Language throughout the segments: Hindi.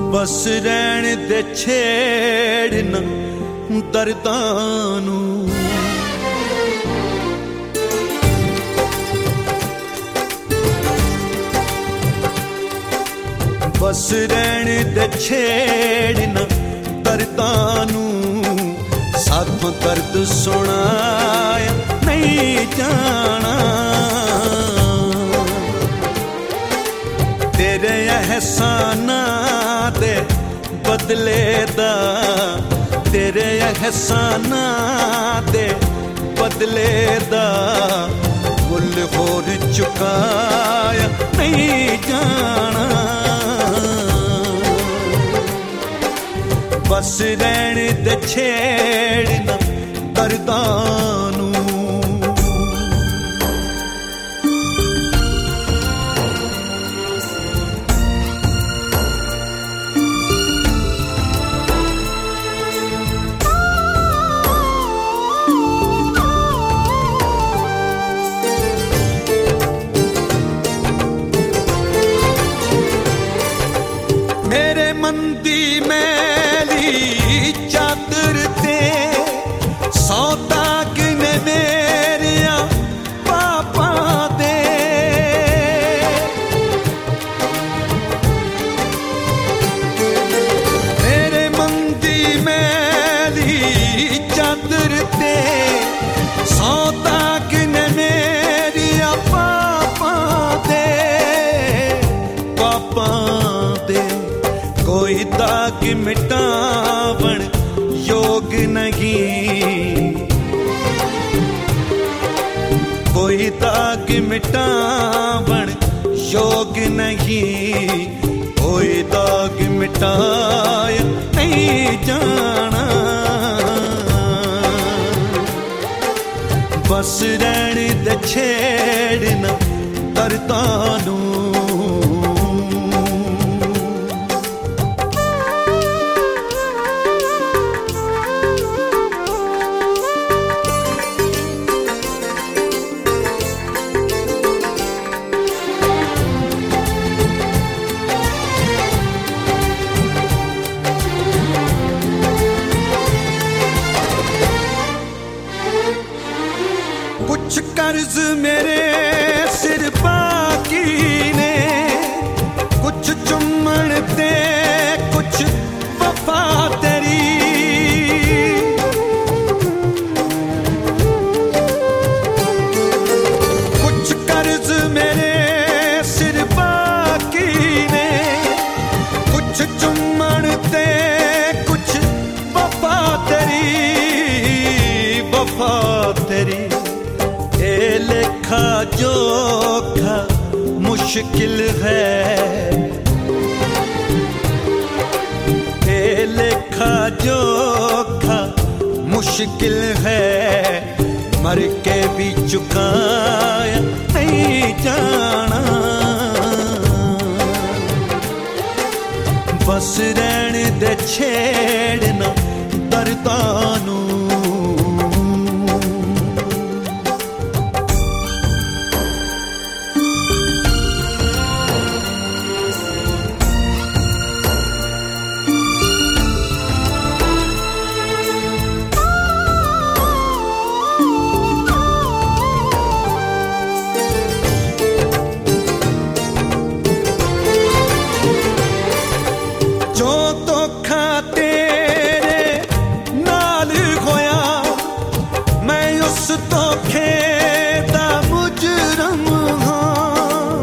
बस रहन दे छेड़ ना दर्दां नू, बस रहन दे छेड़ ना दर्दां नू, साथों दर्द सुनाया नहीं जाना। तेरे एहसाना दे बदले दा, तेरे एहसाना दे बदले दा मुल होर चुकाया नहीं जाना। बस रहन दे छेड़ ना दर्दां नू। मेरे मन दी मैली चादर ते सौ दाग ने मेरिया पापा दे। मेरे मन दी मैली चादर ते सौ दाग ने मेरिया पापा दे, पापा दे। कोई दाग मिटावण योग नहीं, कोई दाग मिटावण योग नहीं, कोई दाग मिटाया नहीं जाना। बस रहन दे छेड़ ना दर्दां नू। कुछ कर्ज मेरे सिर बाकी ने, कुछ चुम्मन ते कुछ वफा तेरी। कुछ कर्ज मेरे सिर बाकी ने, कुछ चुम्मन ते कुछ वफा तेरी, वफा तेरी। ए लेखा जोखा मुश्किल है, ए लेखा जोखा मुश्किल है, मर के भी चुकाया नहीं जाना। बस रहन दे छेड़ ना दर्दां नू। जो धोखा तेरे नाल होया, मैं उस धोखे दा मुजरम हां।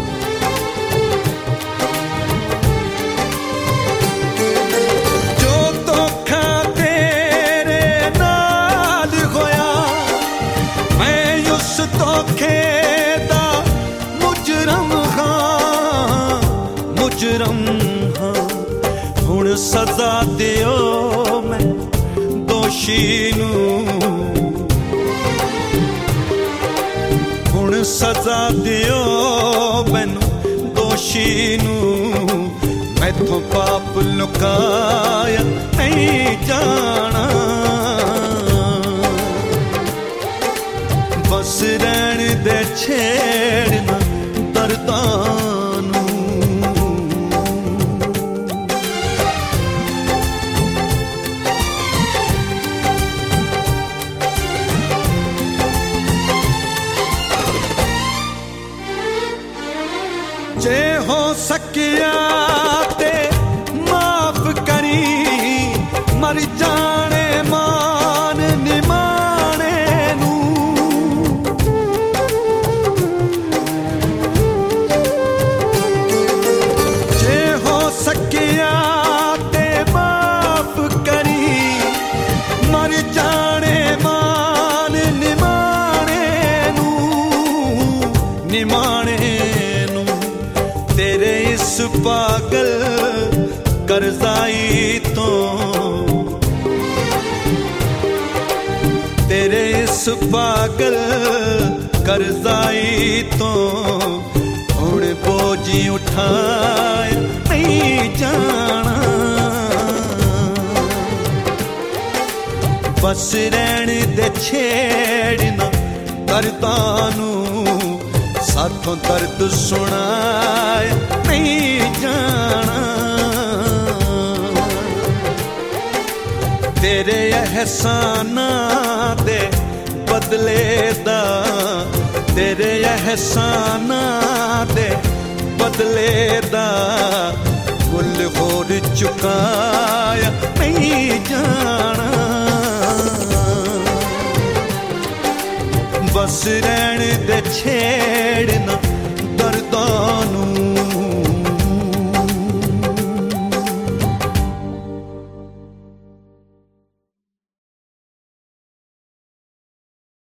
जो धोखा तेरे नाल होया, मैं उस धोखे दा मुजरम हां, मुजरम हां। हुण सजा दियो मैं दोषी नू, हुण सजा दियो मैनू दोषी नू। मैथों पाप लुकाया नहीं जाना। बस रहन दे छेड़ ना दर्दां नू। सकिया ते माफ करी मर जाने मान निमाने नू जे हो सकिया ते माफ करी मर जाने मान निमाने नू निमाने नू तेरे इस पागल करजाई तो तेरे इस पागल करजाई तो हुण बोझी उठाए नहीं जाना बस रहन दे छेड़ना दर्दां नू साथों दर्द सुनाए नहीं जाना तेरे एहसानां दे बदले दा तेरे एहसानां दे बदले दा मुल होर चुकाया नहीं जाना बस रहन दे छेड़ना